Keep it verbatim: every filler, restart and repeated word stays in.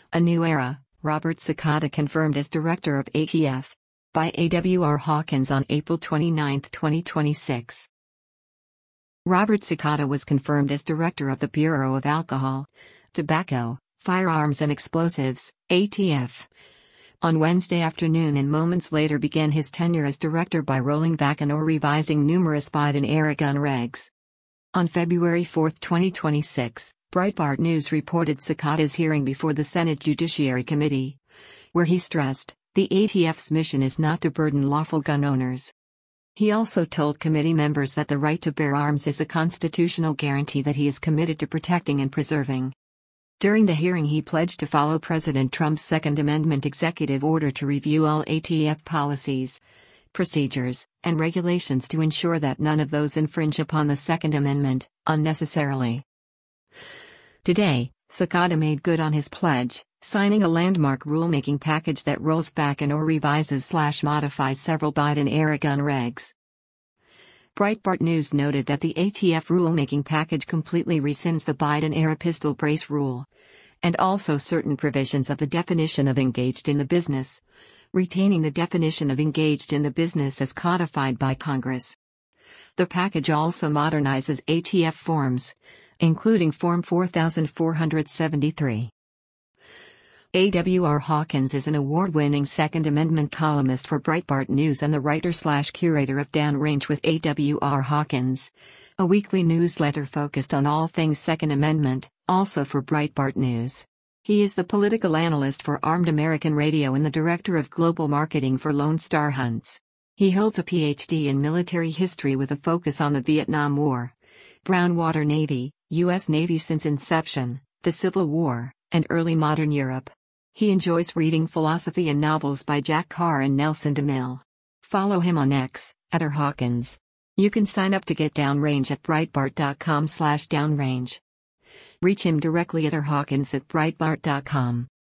A New Era, Robert Sakata confirmed as director of A T F. By A W R Hawkins on April twenty-ninth, twenty twenty-six. Robert Sakata was confirmed as director of the Bureau of Alcohol, Tobacco, Firearms and Explosives, A T F. On Wednesday afternoon and moments later began his tenure as director by rolling back and or revising numerous Biden-era gun regs. On February fourth, twenty twenty-six, Breitbart News reported Sakata's hearing before the Senate Judiciary Committee, where he stressed, the A T F's mission is not to burden lawful gun owners. He also told committee members that the right to bear arms is a constitutional guarantee that he is committed to protecting and preserving. During the hearing he pledged to follow President Trump's Second Amendment executive order to review all A T F policies, procedures, and regulations to ensure that none of those infringe upon the Second Amendment, unnecessarily. Today, Sakata made good on his pledge, signing a landmark rulemaking package that rolls back and or revises slash modifies several Biden-era gun regs. Breitbart News noted that the A T F rulemaking package completely rescinds the Biden-era pistol brace rule, and also certain provisions of the definition of engaged in the business, retaining the definition of engaged in the business as codified by Congress. The package also modernizes A T F forms, including Form four thousand four hundred seventy-three. A W R Hawkins is an award-winning Second Amendment columnist for Breitbart News and the writer-slash-curator of Downrange with A W R Hawkins, a weekly newsletter focused on all things Second Amendment, also for Breitbart News. He is the political analyst for Armed American Radio and the director of global marketing for Lone Star Hunts. He holds a P H D in military history with a focus on the Vietnam War, Brown Water Navy, U S Navy since inception, the Civil War, and early modern Europe. He enjoys reading philosophy and novels by Jack Carr and Nelson DeMille. Follow him on X, at R Hawkins. You can sign up to get Downrange at breitbart dot com slash downrange. Reach him directly at R Hawkins at breitbart dot com.